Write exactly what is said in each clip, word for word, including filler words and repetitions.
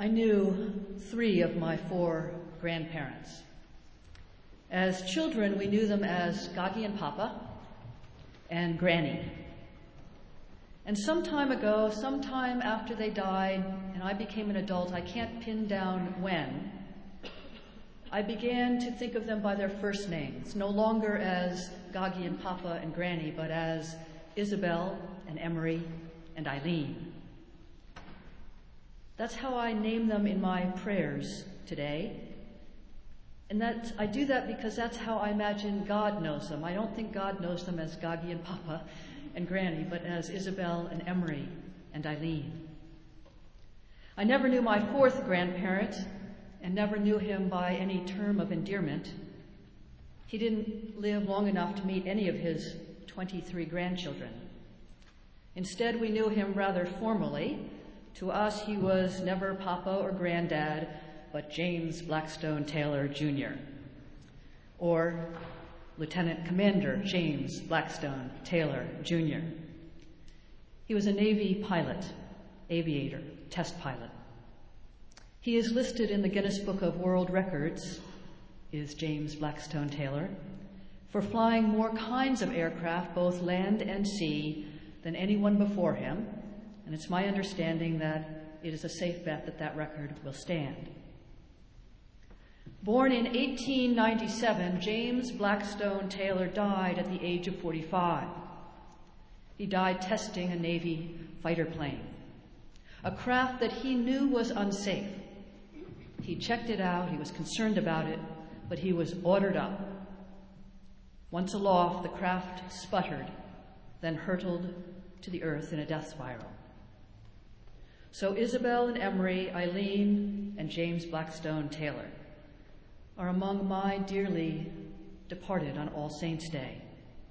I knew three of my four grandparents. As children, we knew them as Gagi and Papa and Granny. And some time ago, sometime after they died and I became an adult, I can't pin down when, I began to think of them by their first names, no longer as Gagi and Papa and Granny, but as Isabel and Emery and Eileen. That's how I name them in my prayers today. And that I do that because that's how I imagine God knows them. I don't think God knows them as Gagi and Papa and Granny, but as Isabel and Emery and Eileen. I never knew my fourth grandparent and never knew him by any term of endearment. He didn't live long enough to meet any of his twenty-three grandchildren. Instead, we knew him rather formally. To us, he was never Papa or Granddad, but James Blackstone Taylor, Junior, or Lieutenant Commander James Blackstone Taylor, Junior He was a Navy pilot, aviator, test pilot. He is listed in the Guinness Book of World Records, is James Blackstone Taylor, for flying more kinds of aircraft, both land and sea, than anyone before him, and it's my understanding that it is a safe bet that that record will stand. Born in eighteen ninety-seven, James Blackstone Taylor died at the age of forty-five. He died testing a Navy fighter plane, a craft that he knew was unsafe. He checked it out, he was concerned about it, but he was ordered up. Once aloft, the craft sputtered, then hurtled to the earth in a death spiral. So Isabel and Emery, Eileen, and James Blackstone Taylor are among my dearly departed on All Saints' Day.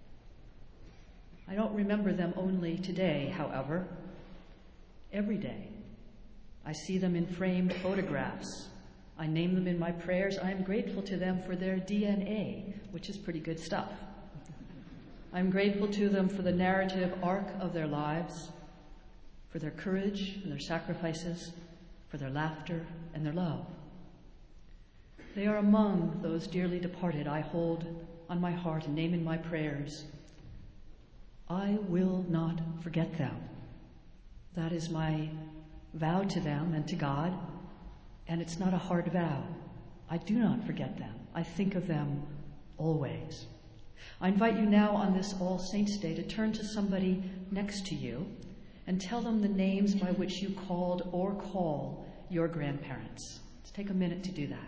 I don't remember them only today, however. Every day, I see them in framed photographs. I name them in my prayers. I am grateful to them for their D N A, which is pretty good stuff. I'm grateful to them for the narrative arc of their lives, for their courage and their sacrifices, for their laughter and their love. They are among those dearly departed I hold on my heart and name in my prayers. I will not forget them. That is my vow to them and to God, and it's not a hard vow. I do not forget them. I think of them always. I invite you now on this All Saints' Day to turn to somebody next to you and tell them the names by which you called or call your grandparents. Let's take a minute to do that.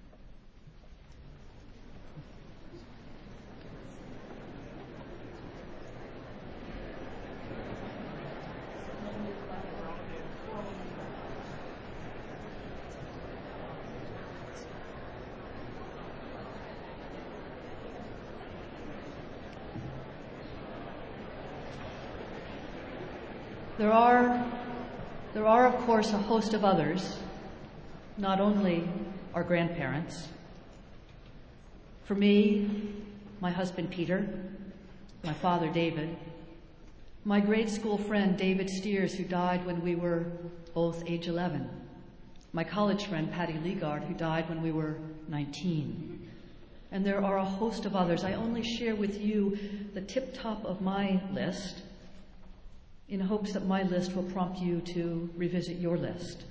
There are, there are, of course, a host of others, not only our grandparents. For me, my husband Peter, my father David, my grade school friend David Steers, who died when we were both age eleven, my college friend Patty Legard, who died when we were nineteen. And there are a host of others. I only share with you the tip top of my list, in hopes that my list will prompt you to revisit your list.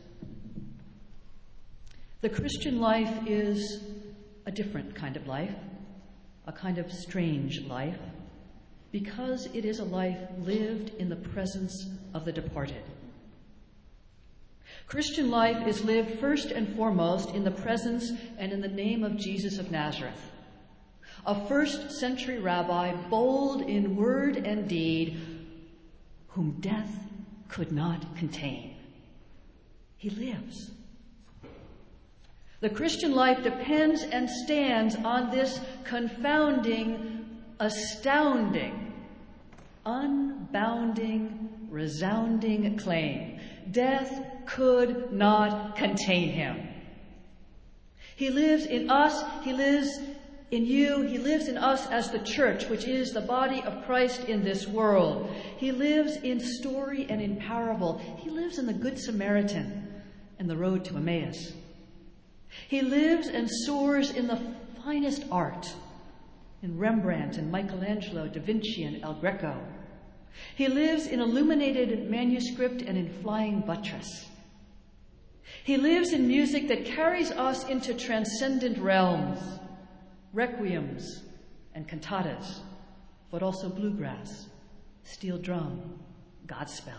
The Christian life is a different kind of life, a kind of strange life, because it is a life lived in the presence of the departed. Christian life is lived first and foremost in the presence and in the name of Jesus of Nazareth, a first century rabbi, bold in word and deed, whom death could not contain. He lives. The Christian life depends and stands on this confounding, astounding, unbounding, resounding claim. Death could not contain him. He lives in us, he lives in you, he lives in us as the church, which is the body of Christ in this world. He lives in story and in parable. He lives in the Good Samaritan and the road to Emmaus. He lives and soars in the finest art, in Rembrandt and Michelangelo, Da Vinci and El Greco. He lives in illuminated manuscript and in flying buttress. He lives in music that carries us into transcendent realms, requiems and cantatas, but also bluegrass, steel drum, Godspell.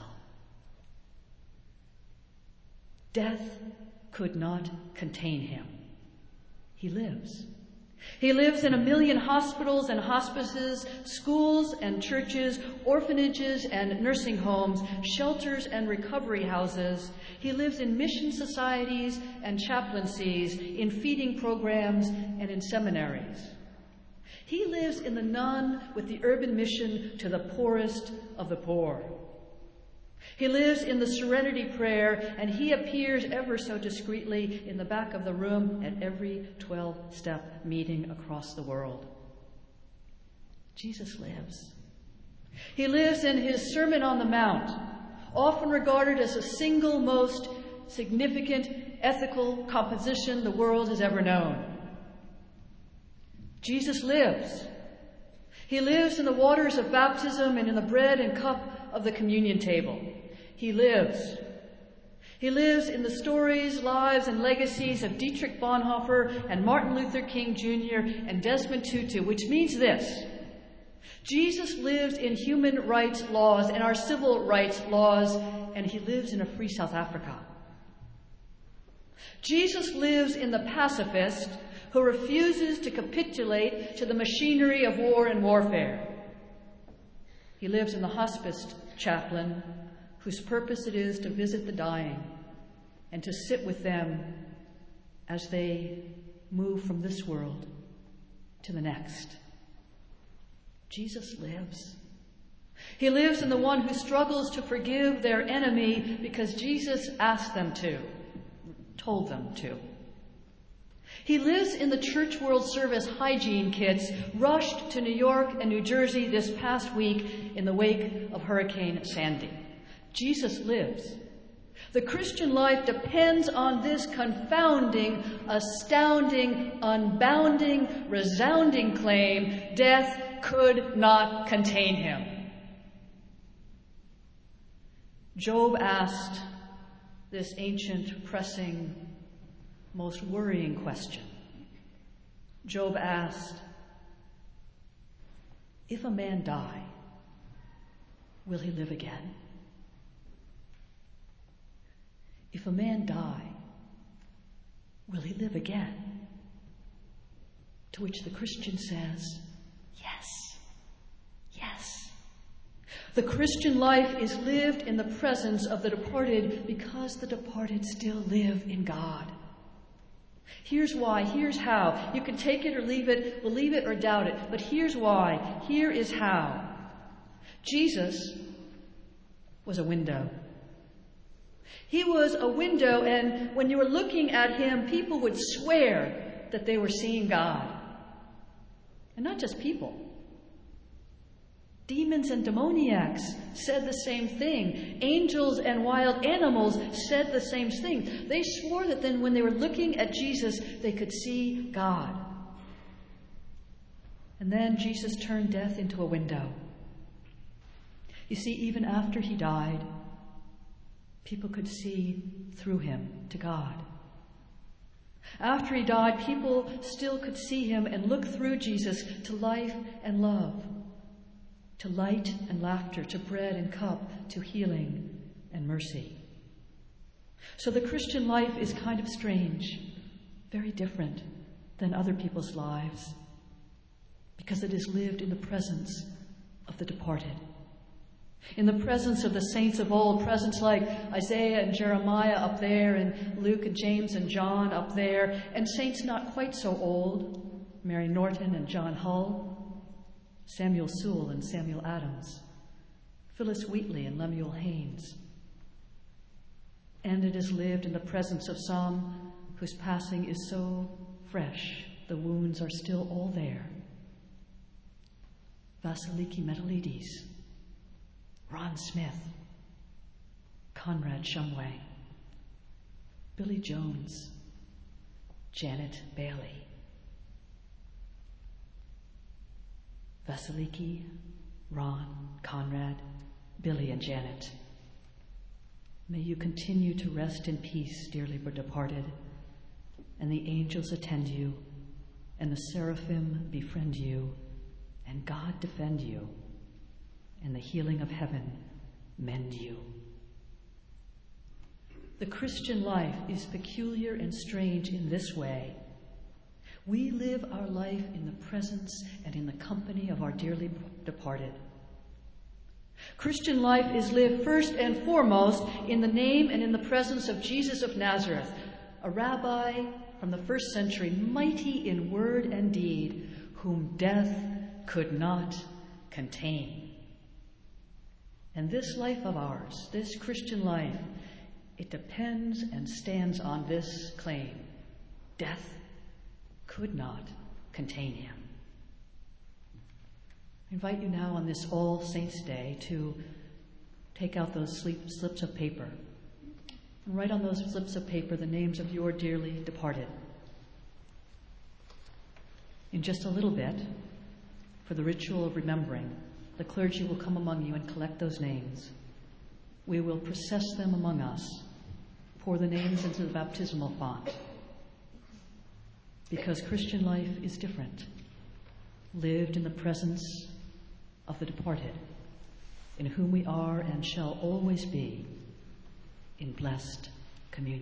Death could not contain him. He lives. He lives in a million hospitals and hospices, schools and churches, orphanages and nursing homes, shelters and recovery houses. He lives in mission societies and chaplaincies, in feeding programs and in seminaries. He lives in the nun with the urban mission to the poorest of the poor. He lives in the Serenity Prayer, and he appears ever so discreetly in the back of the room at every twelve-step meeting across the world. Jesus lives. He lives in his Sermon on the Mount, often regarded as the single most significant ethical composition the world has ever known. Jesus lives. He lives in the waters of baptism and in the bread and cup of the communion table. He lives. He lives in the stories, lives, and legacies of Dietrich Bonhoeffer and Martin Luther King Junior and Desmond Tutu, which means this: Jesus lives in human rights laws and our civil rights laws, and he lives in a free South Africa. Jesus lives in the pacifist who refuses to capitulate to the machinery of war and warfare. He lives in the hospice chaplain whose purpose it is to visit the dying and to sit with them as they move from this world to the next. Jesus lives. He lives in the one who struggles to forgive their enemy because Jesus asked them to, told them to. He lives in the church world service hygiene kits rushed to New York and New Jersey this past week in the wake of Hurricane Sandy. Jesus lives. The Christian life depends on this confounding, astounding, unbounding, resounding claim: death could not contain him. Job asked this ancient, pressing, most worrying question. Job asked, if a man die, will he live again? If a man die, will he live again? To which the Christian says, yes, yes. The Christian life is lived in the presence of the departed because the departed still live in God. Here's why, here's how. You can take it or leave it, believe it or doubt it, but here's why, here is how. Jesus was a window. He was a window, and when you were looking at him, people would swear that they were seeing God. And not just people. Demons and demoniacs said the same thing. Angels and wild animals said the same thing. They swore that then when they were looking at Jesus, they could see God. And then Jesus turned death into a window. You see, even after he died, people could see through him to God. After he died, people still could see him and look through Jesus to life and love, to light and laughter, to bread and cup, to healing and mercy. So the Christian life is kind of strange, very different than other people's lives, because it is lived in the presence of the departed. In the presence of the saints of old, presence like Isaiah and Jeremiah up there, and Luke and James and John up there, and saints not quite so old, Mary Norton and John Hull, Samuel Sewell and Samuel Adams, Phyllis Wheatley and Lemuel Haynes. And it is lived in the presence of some whose passing is so fresh, the wounds are still all there. Vasiliki Metalides, Ron Smith, Conrad Shumway. Billy Jones, Janet Bailey, Vasiliki, Ron, Conrad, Billy and Janet. May you continue to rest in peace, dearly departed, and the angels attend you, and the seraphim befriend you, and God defend you, and the healing of heaven mend you. The Christian life is peculiar and strange in this way. We live our life in the presence and in the company of our dearly departed. Christian life is lived first and foremost in the name and in the presence of Jesus of Nazareth, a rabbi from the first century, mighty in word and deed, whom death could not contain. And this life of ours, this Christian life, it depends and stands on this claim: death could not contain him. I invite you now on this All Saints' Day to take out those slips of paper and write on those slips of paper the names of your dearly departed. In just a little bit, for the ritual of remembering, the clergy will come among you and collect those names. We will process them among us, pour the names into the baptismal font, because Christian life is different, lived in the presence of the departed, in whom we are and shall always be in blessed communion.